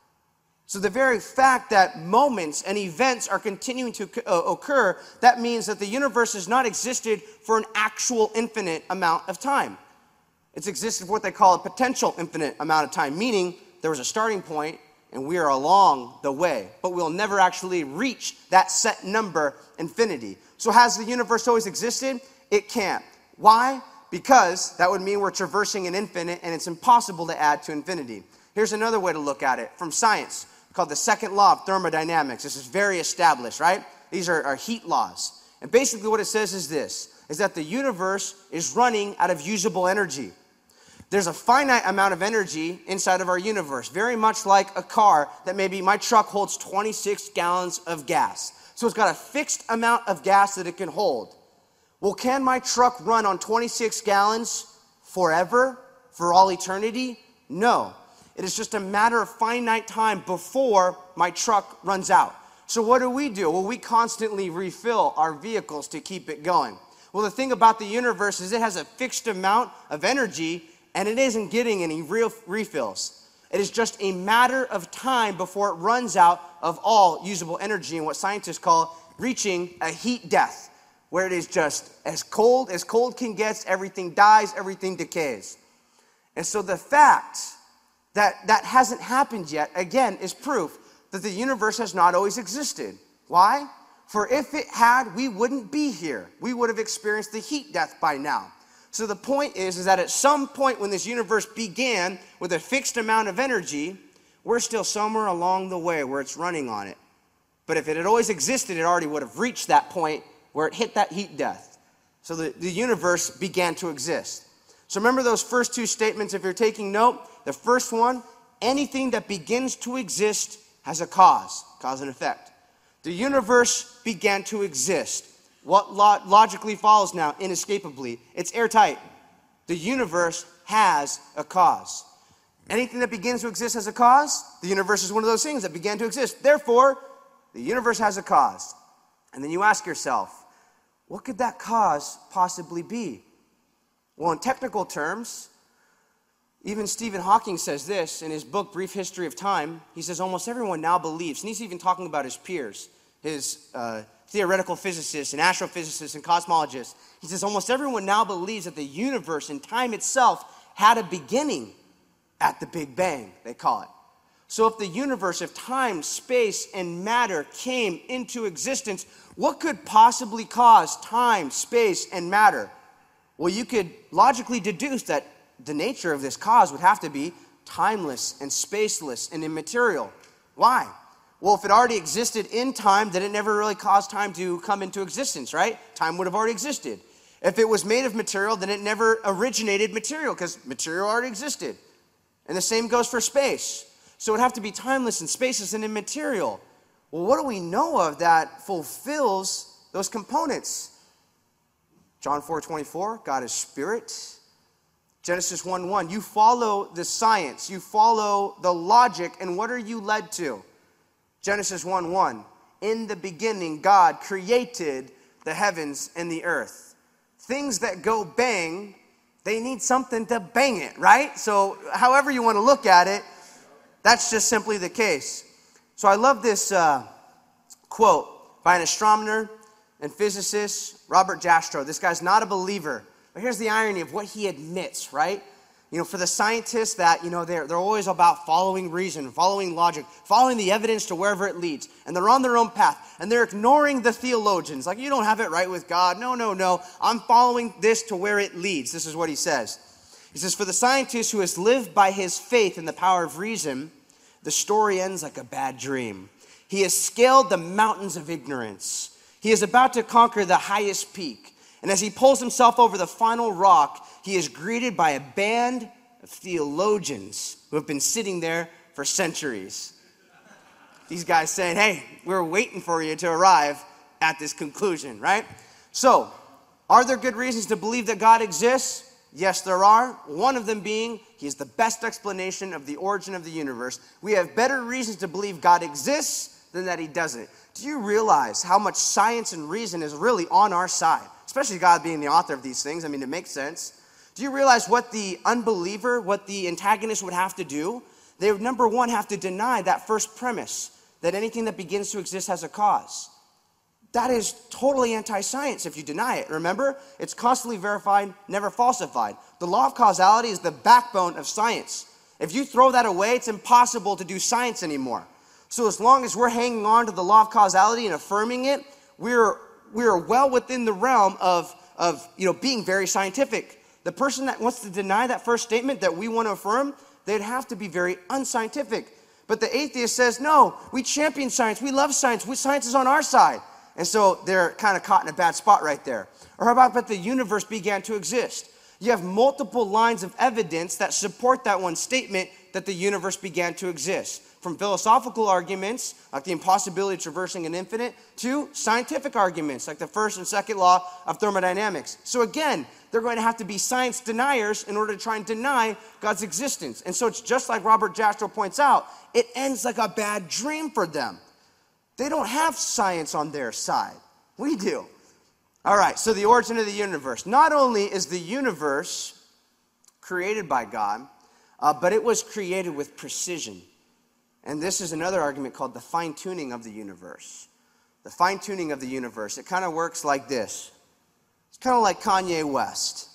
So the very fact that moments and events are continuing to occur, that means that the universe has not existed for an actual infinite amount of time. It's existed for what they call a potential infinite amount of time, meaning there was a starting point and we are along the way, but we'll never actually reach that set number, infinity. So has the universe always existed? It can't. Why? Because that would mean we're traversing an infinite and it's impossible to add to infinity. Here's another way to look at it from science, called the second law of thermodynamics. This is very established, right? These are, are heat laws. And basically what it says is this, is that the universe is running out of usable energy. There's a finite amount of energy inside of our universe, very much like a car that maybe my truck holds twenty-six gallons of gas. So it's got a fixed amount of gas that it can hold. Well, can my truck run on twenty-six gallons forever, for all eternity? No. It is just a matter of finite time before my truck runs out. So what do we do? Well, we constantly refill our vehicles to keep it going. Well, the thing about the universe is it has a fixed amount of energy and it isn't getting any real refills. It is just a matter of time before it runs out of all usable energy and what scientists call reaching a heat death, where it is just as cold as cold can get, everything dies, everything decays. And so the fact that that hasn't happened yet, again, is proof that the universe has not always existed. Why? For if it had, we wouldn't be here. We would have experienced the heat death by now. So the point is, is that at some point when this universe began with a fixed amount of energy, we're still somewhere along the way where it's running on it. But if it had always existed, it already would have reached that point where it hit that heat death. So the, the universe began to exist. So remember those first two statements if you're taking note. The first one, anything that begins to exist has a cause, cause and effect. The universe began to exist. What lo- logically follows now, inescapably, it's airtight. The universe has a cause. Anything that begins to exist has a cause. The universe is one of those things that began to exist. Therefore, the universe has a cause. And then you ask yourself, what could that cause possibly be? Well, in technical terms, even Stephen Hawking says this in his book, Brief History of Time. He says almost everyone now believes, and he's even talking about his peers, his uh, theoretical physicists and astrophysicists and cosmologists. He says almost everyone now believes that the universe and time itself had a beginning at the Big Bang, they call it. So if the universe, if time, space, and matter came into existence, what could possibly cause time, space, and matter? Well, you could logically deduce that the nature of this cause would have to be timeless and spaceless and immaterial. Why? Well, if it already existed in time, then it never really caused time to come into existence, right? Time would have already existed. If it was made of material, then it never originated material because material already existed. And the same goes for space. So it would have to be timeless and spaceless and immaterial. Well, what do we know of that fulfills those components? John four twenty-four, God is spirit. Genesis one one, you follow the science, you follow the logic, and what are you led to? Genesis one one, in the beginning, God created the heavens and the earth. Things that go bang, they need something to bang it, right? So however you want to look at it, that's just simply the case. So I love this uh, quote by an astronomer and physicist, Robert Jastrow. This guy's not a believer. But here's the irony of what he admits, right? You know, for the scientists that, you know, they're, they're always about following reason, following logic, following the evidence to wherever it leads. And they're on their own path. And they're ignoring the theologians. Like, you don't have it right with God. No, no, no. I'm following this to where it leads. This is what he says. He says, for the scientist who has lived by his faith in the power of reason, the story ends like a bad dream. He has scaled the mountains of ignorance. He is about to conquer the highest peak. And as he pulls himself over the final rock, he is greeted by a band of theologians who have been sitting there for centuries. These guys saying, hey, we're waiting for you to arrive at this conclusion, right? So, are there good reasons to believe that God exists? Yes, there are. One of them being, he is the best explanation of the origin of the universe. We have better reasons to believe God exists than that he doesn't. Do you realize how much science and reason is really on our side? Especially God being the author of these things. I mean, it makes sense. Do you realize what the unbeliever, what the antagonist would have to do? They would, number one, have to deny that first premise, that anything that begins to exist has a cause. That is totally anti-science if you deny it. Remember, it's constantly verified, never falsified. The law of causality is the backbone of science. If you throw that away, it's impossible to do science anymore. So as long as we're hanging on to the law of causality and affirming it, we're we're well within the realm of, of you know, being very scientific. The person that wants to deny that first statement that we want to affirm, they'd have to be very unscientific. But the atheist says, no, we champion science. We love science. We, science is on our side. And so they're kind of caught in a bad spot right there. Or how about that the universe began to exist? You have multiple lines of evidence that support that one statement that the universe began to exist. From philosophical arguments, like the impossibility of traversing an infinite, to scientific arguments, like the first and second law of thermodynamics. So again, they're going to have to be science deniers in order to try and deny God's existence. And so it's just like Robert Jastrow points out, it ends like a bad dream for them. They don't have science on their side. We do. All right, so the origin of the universe. Not only is the universe created by God, uh, but it was created with precision. And this is another argument called the fine-tuning of the universe. The fine-tuning of the universe. It kind of works like this. It's kind of like Kanye West.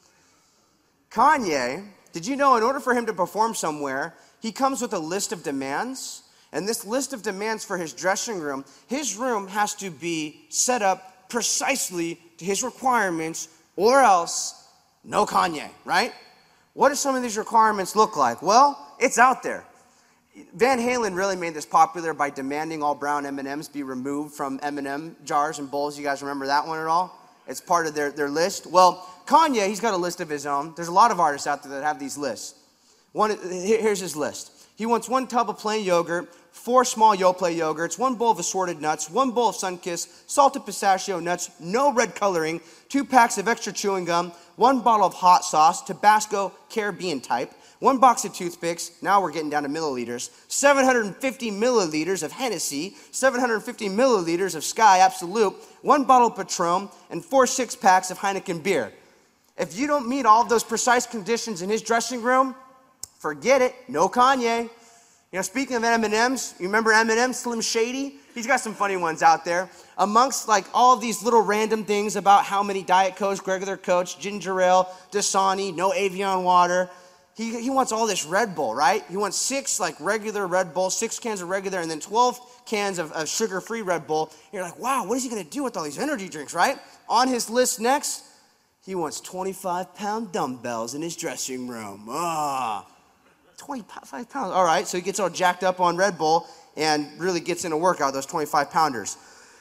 Kanye, did you know in order for him to perform somewhere, he comes with a list of demands? And this list of demands for his dressing room, his room has to be set up precisely to his requirements, or else no Kanye, right? What do some of these requirements look like? Well, it's out there. Van Halen really made this popular by demanding all brown M and M's be removed from M and M jars and bowls. You guys remember that one at all? It's part of their, their list. Well, Kanye, he's got a list of his own. There's a lot of artists out there that have these lists. One, here's his list. He wants one tub of plain yogurt, four small Yoplait yogurts, one bowl of assorted nuts, one bowl of Sunkist, salted pistachio nuts, no red coloring, two packs of extra chewing gum, one bottle of hot sauce, Tabasco Caribbean type, one box of toothpicks, now we're getting down to milliliters, seven hundred fifty milliliters of Hennessy, seven hundred fifty milliliters of Sky Absolute, one bottle of Patron, and four six-packs of Heineken beer. If you don't meet all of those precise conditions in his dressing room, forget it, no Kanye. You know, speaking of M and M's, you remember M and M's, Slim Shady? He's got some funny ones out there. Amongst like all of these little random things about how many Diet Cokes, regular Cokes, ginger ale, Dasani, no Evian water, He, he wants all this Red Bull, right? He wants six like regular Red Bull, six cans of regular, and then twelve cans of, of sugar-free Red Bull. You're like, wow, what is he going to do with all these energy drinks, right? On his list next, he wants twenty-five pound dumbbells in his dressing room. Ah, twenty-five pounds. All right, so he gets all jacked up on Red Bull and really gets in a workout, those twenty-five pounders.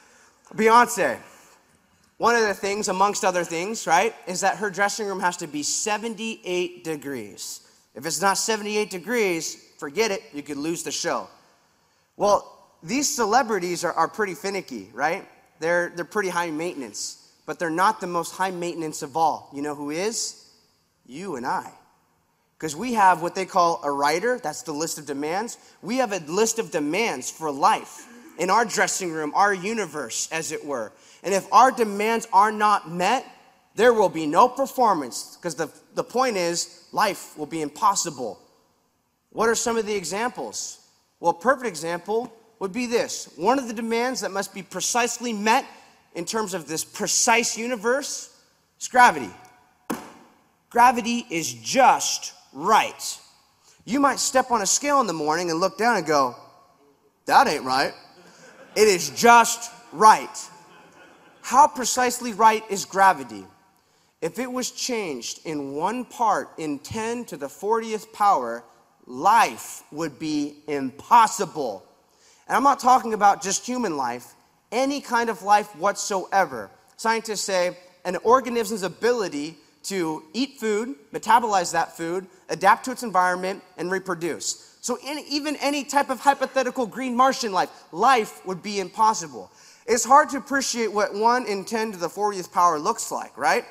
Beyonce. One of the things, amongst other things, right, is that her dressing room has to be seventy-eight degrees. If it's not seventy-eight degrees, forget it, you could lose the show. Well, these celebrities are, are pretty finicky, right? They're, they're pretty high maintenance, but they're not the most high maintenance of all. You know who is? You and I. Because we have what they call a rider, that's the list of demands. We have a list of demands for life in our dressing room, our universe, as it were. And if our demands are not met, there will be no performance, because the, the point is, life will be impossible. What are some of the examples? Well, a perfect example would be this. One of the demands that must be precisely met in terms of this precise universe is gravity. Gravity is just right. You might step on a scale in the morning and look down and go, that ain't right. It is just right. How precisely right is gravity? If it was changed in one part in ten to the fortieth power, life would be impossible. And I'm not talking about just human life, any kind of life whatsoever. Scientists say an organism's ability to eat food, metabolize that food, adapt to its environment, and reproduce. So in, even any type of hypothetical green Martian life, life would be impossible. It's hard to appreciate what one in ten to the fortieth power looks like, right?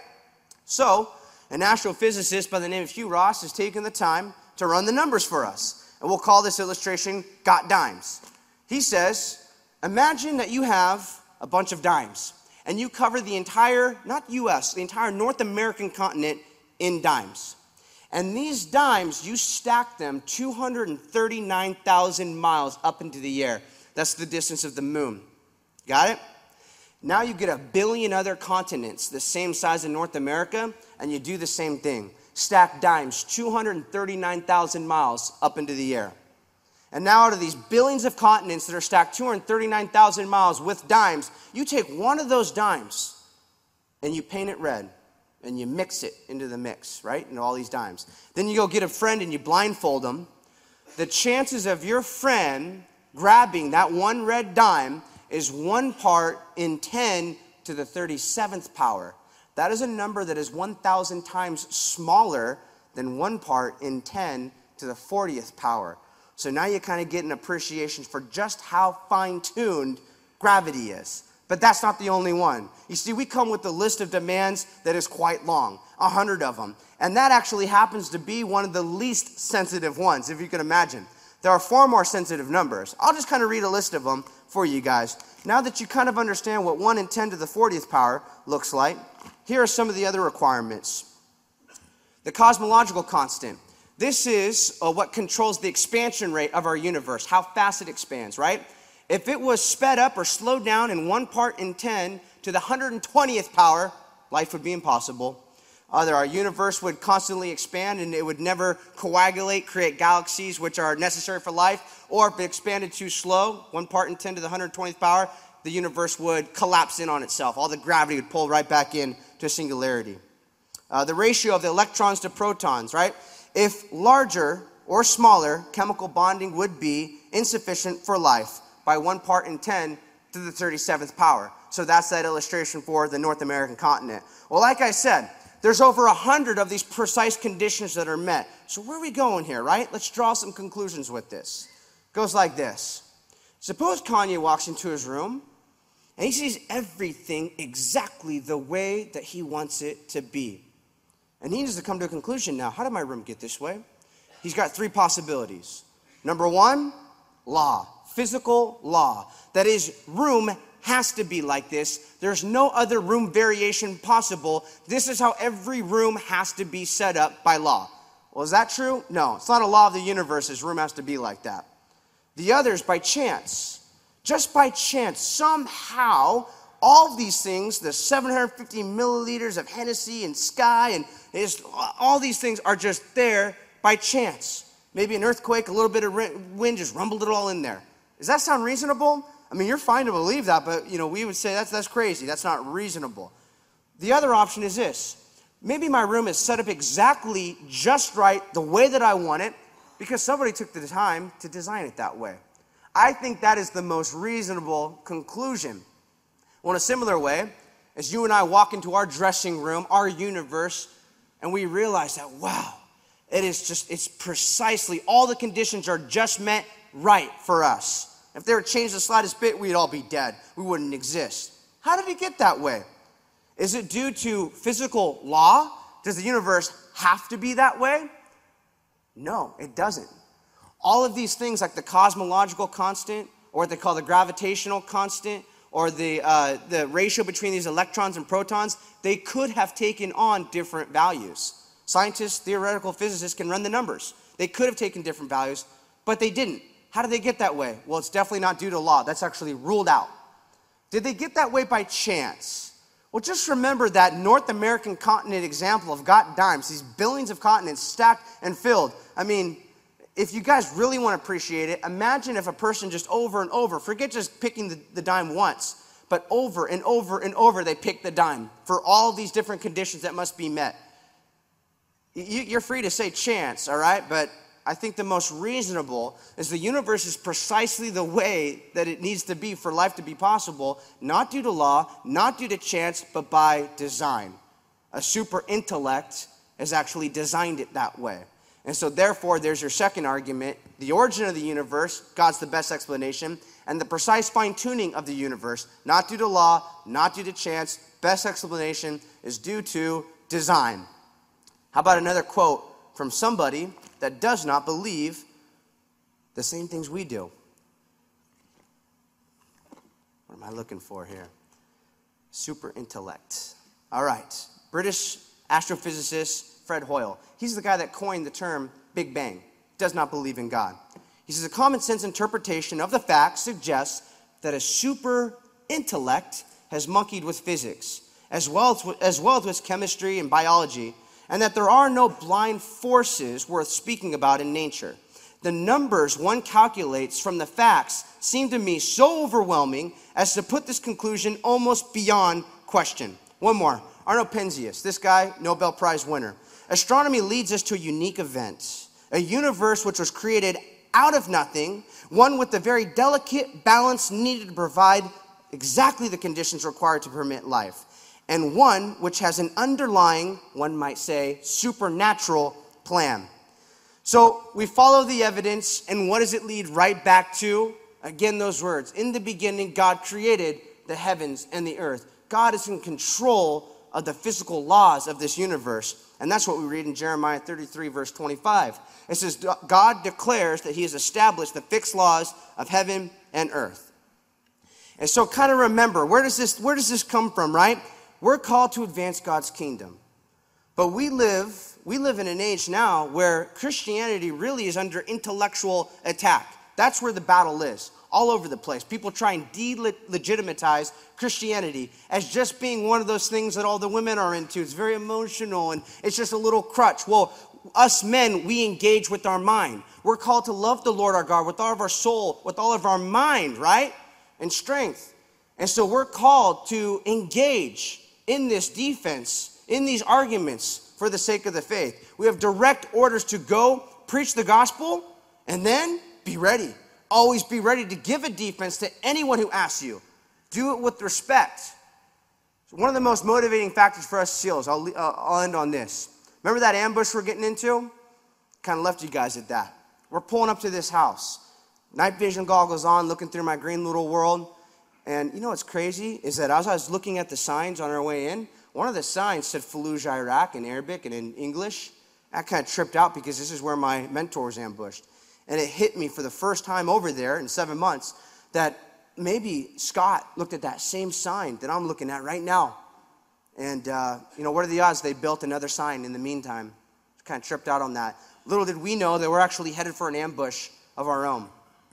So, an astrophysicist by the name of Hugh Ross has taken the time to run the numbers for us. And we'll call this illustration Got Dimes. He says, imagine that you have a bunch of dimes, and you cover the entire, not U S, the entire North American continent in dimes. And these dimes, you stack them two hundred thirty-nine thousand miles up into the air. That's the distance of the moon. Got it? Now you get a billion other continents the same size in North America, and you do the same thing. Stack dimes two hundred thirty-nine thousand miles up into the air. And now out of these billions of continents that are stacked two hundred thirty-nine thousand miles with dimes, you take one of those dimes and you paint it red and you mix it into the mix, right? Into all these dimes. Then you go get a friend and you blindfold them. The chances of your friend grabbing that one red dime is one part in ten to the thirty-seventh power. That is a number that is one thousand times smaller than one part in ten to the fortieth power. So now you kind of get an appreciation for just how fine-tuned gravity is. But that's not the only one. You see, we come with a list of demands that is quite long, a hundred of them. And that actually happens to be one of the least sensitive ones, if you can imagine. There are far more sensitive numbers. I'll just kind of read a list of them for you guys. Now that you kind of understand what one in ten to the fortieth power looks like, here are some of the other requirements. The cosmological constant. This is uh, what controls the expansion rate of our universe, how fast it expands, right? If it was sped up or slowed down in one part in ten to the one hundred twentieth power, life would be impossible. Either our universe would constantly expand and it would never coagulate, create galaxies which are necessary for life, or if it expanded too slow, one part in ten to the one hundred twentieth power, the universe would collapse in on itself. All the gravity would pull right back in to singularity. Uh, the ratio of the electrons to protons, right? If larger or smaller, chemical bonding would be insufficient for life by one part in ten to the thirty-seventh power. So that's that illustration for the North American continent. Well, like I said, there's over a hundred of these precise conditions that are met. So where are we going here, right? Let's draw some conclusions with this. It goes like this. Suppose Kanye walks into his room and he sees everything exactly the way that he wants it to be. And he needs to come to a conclusion now. How did my room get this way? He's got three possibilities. Number one, law, physical law. That is, room has to be like this. There's no other room variation possible. This is how every room has to be set up by law. Well, is that true? No, it's not a law of the universe. This room has to be like that. The other is by chance. Just by chance, somehow, all of these things, the seven hundred fifty milliliters of Hennessy and Sky, and just, all these things are just there by chance. Maybe an earthquake, a little bit of wind just rumbled it all in there. Does that sound reasonable? I mean, you're fine to believe that, but you know, we would say that's that's crazy. That's not reasonable. The other option is this. Maybe my room is set up exactly just right, the way that I want it, because somebody took the time to design it that way. I think that is the most reasonable conclusion. Well, in a similar way, as you and I walk into our dressing room, our universe, and we realize that, wow, it is just, it's precisely, all the conditions are just met right for us. If they were changed the slightest bit, we'd all be dead. We wouldn't exist. How did it get that way? Is it due to physical law? Does the universe have to be that way? No, it doesn't. All of these things like the cosmological constant, or what they call the gravitational constant, or the, uh, the ratio between these electrons and protons, they could have taken on different values. Scientists, theoretical physicists can run the numbers. They could have taken different values, but they didn't. How did they get that way? Well, it's definitely not due to law. That's actually ruled out. Did they get that way by chance? Well, just remember that North American continent example of got dimes, these billions of continents stacked and filled. I mean, if you guys really want to appreciate it, imagine if a person just over and over, forget just picking the, the dime once, but over and over and over they pick the dime for all these different conditions that must be met. You, you're free to say chance, all right? But I think the most reasonable is the universe is precisely the way that it needs to be for life to be possible, not due to law, not due to chance, but by design. A super intellect has actually designed it that way. And so therefore, there's your second argument. The origin of the universe, God's the best explanation, and the precise fine-tuning of the universe, not due to law, not due to chance, best explanation is due to design. How about another quote from somebody that does not believe the same things we do? What am I looking for here? Super intellect. All right. British astrophysicist Fred Hoyle. He's the guy that coined the term Big Bang. Does not believe in God. He says a common sense interpretation of the facts suggests that a super intellect has monkeyed with physics, as well as, as well as with chemistry and biology, and that there are no blind forces worth speaking about in nature. The numbers one calculates from the facts seem to me so overwhelming as to put this conclusion almost beyond question. One more. Arno Penzias, this guy, Nobel Prize winner. Astronomy leads us to a unique event, a universe which was created out of nothing, one with the very delicate balance needed to provide exactly the conditions required to permit life, and one which has an underlying, one might say, supernatural plan. So we follow the evidence, and what does it lead right back to? Again, those words. In the beginning, God created the heavens and the earth. God is in control of the physical laws of this universe. And that's what we read in Jeremiah thirty-three, verse twenty-five. It says, God declares that he has established the fixed laws of heaven and earth. And so kind of remember, where does this, where does this come from, right? We're called to advance God's kingdom. But we live, we live in an age now where Christianity really is under intellectual attack. That's where the battle is, all over the place. People try and delegitimize Christianity as just being one of those things that all the women are into. It's very emotional and it's just a little crutch. Well, us men, we engage with our mind. We're called to love the Lord our God with all of our soul, with all of our mind, right? And strength. And so we're called to engage in this defense, in these arguments for the sake of the faith. We have direct orders to go preach the gospel and then be ready. Always be ready to give a defense to anyone who asks you. Do it with respect. So one of the most motivating factors for us SEALs, I'll, uh, I'll end on this. Remember that ambush we're getting into? Kind of left you guys at that. We're pulling up to this house. Night vision goggles on, looking through my green little world. And you know what's crazy is that as I was looking at the signs on our way in, one of the signs said Fallujah, Iraq in Arabic and in English. I kind of tripped out because this is where my mentor was ambushed. And it hit me for the first time over there in seven months that maybe Scott looked at that same sign that I'm looking at right now. And, uh, you know, what are the odds they built another sign in the meantime? Kind of tripped out on that. Little did we know that we're actually headed for an ambush of our own.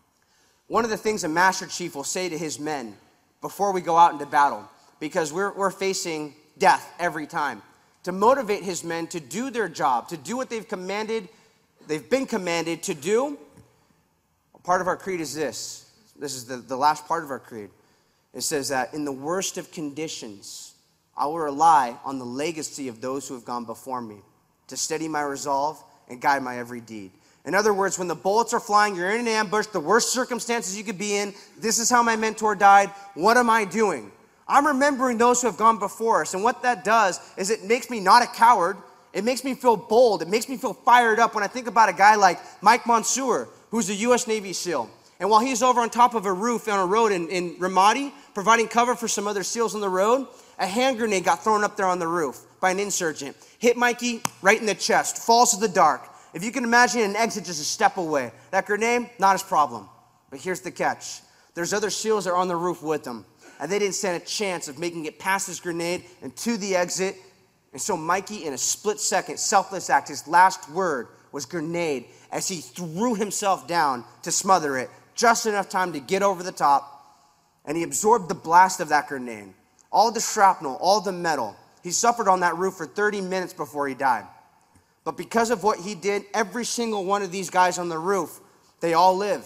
One of the things a Master Chief will say to his men before we go out into battle, because we're, we're facing death every time, to motivate his men to do their job, to do what they've commanded, they've been commanded to do. Part of our creed is this. This is the, the last part of our creed. It says that in the worst of conditions, I will rely on the legacy of those who have gone before me to steady my resolve and guide my every deed. In other words, when the bullets are flying, you're in an ambush, the worst circumstances you could be in, this is how my mentor died, what am I doing? I'm remembering those who have gone before us, and what that does is it makes me not a coward, it makes me feel bold, it makes me feel fired up when I think about a guy like Mike Monsoor, who's a U S Navy SEAL. And while he's over on top of a roof on a road in, in Ramadi, providing cover for some other SEALs on the road, a hand grenade got thrown up there on the roof by an insurgent. Hit Mikey right in the chest, falls to the dark. If you can imagine an exit just a step away. That grenade, not his problem. But here's the catch. There's other SEALs that are on the roof with him. And they didn't stand a chance of making it past this grenade and to the exit. And so Mikey, in a split second, selfless act, his last word was grenade as he threw himself down to smother it. Just enough time to get over the top. And he absorbed the blast of that grenade. all the shrapnel, all the metal. He suffered on that roof for thirty minutes before he died. But because of what he did, every single one of these guys on the roof, they all lived.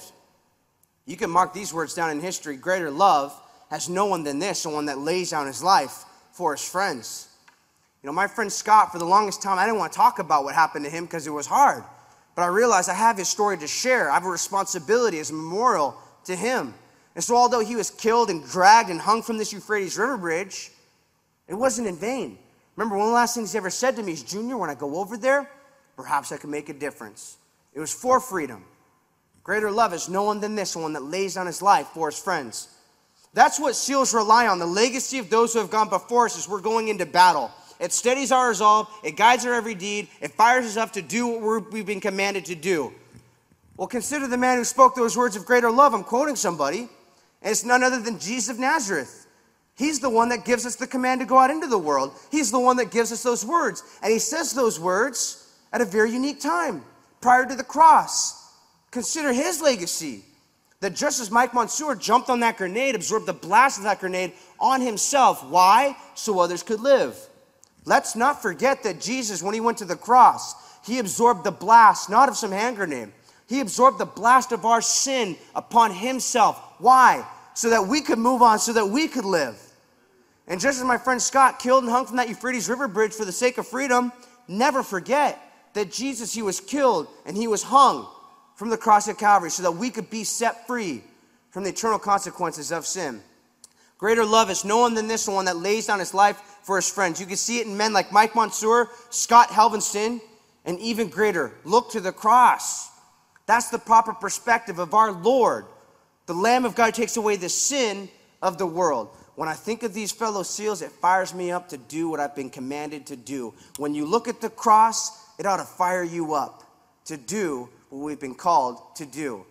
You can mark these words down in history. Greater love has no one than this, someone that lays down his life for his friends. You know, my friend Scott, for the longest time, I didn't want to talk about what happened to him because it was hard. But I realized I have his story to share. I have a responsibility as a memorial to him. And so although he was killed and dragged and hung from this Euphrates River bridge, it wasn't in vain. Remember, one of the last things he ever said to me is, Junior, when I go over there, perhaps I can make a difference. It was for freedom. Greater love is no one than this, one that lays down his life for his friends. That's what SEALs rely on. The legacy of those who have gone before us is we're going into battle. It steadies our resolve. It guides our every deed. It fires us up to do what we're, we've been commanded to do. Well, consider the man who spoke those words of greater love. I'm quoting somebody, and it's none other than Jesus of Nazareth. He's the one that gives us the command to go out into the world. He's the one that gives us those words. And he says those words at a very unique time, prior to the cross. Consider his legacy. That just as Mike Monsoor jumped on that grenade, absorbed the blast of that grenade on himself. Why? So others could live. Let's not forget that Jesus, when he went to the cross, he absorbed the blast, not of some hand grenade. He absorbed the blast of our sin upon himself. Why? So that we could move on, so that we could live. And just as my friend Scott killed and hung from that Euphrates River bridge for the sake of freedom, never forget that Jesus, he was killed and he was hung from the cross of Calvary so that we could be set free from the eternal consequences of sin. Greater love is no one than this, the one that lays down his life for his friends. You can see it in men like Mike Monsoor, Scott Helvinson, and even greater. Look to the cross. That's the proper perspective of our Lord. The Lamb of God takes away the sin of the world. When I think of these fellow SEALs, it fires me up to do what I've been commanded to do. When you look at the cross, it ought to fire you up to do what we've been called to do.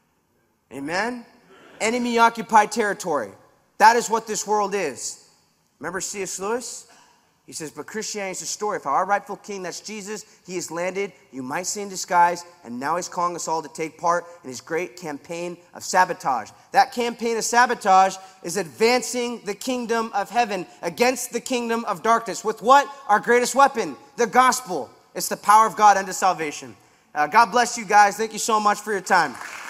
Amen? Enemy-occupied territory. That is what this world is. Remember C S Lewis? He says, but Christianity is a story of how our rightful king, that's Jesus, he has landed, you might say in disguise, and now he's calling us all to take part in his great campaign of sabotage. That campaign of sabotage is advancing the kingdom of heaven against the kingdom of darkness. With what? Our greatest weapon, the gospel. It's the power of God unto salvation. Uh, God bless you guys. Thank you so much for your time.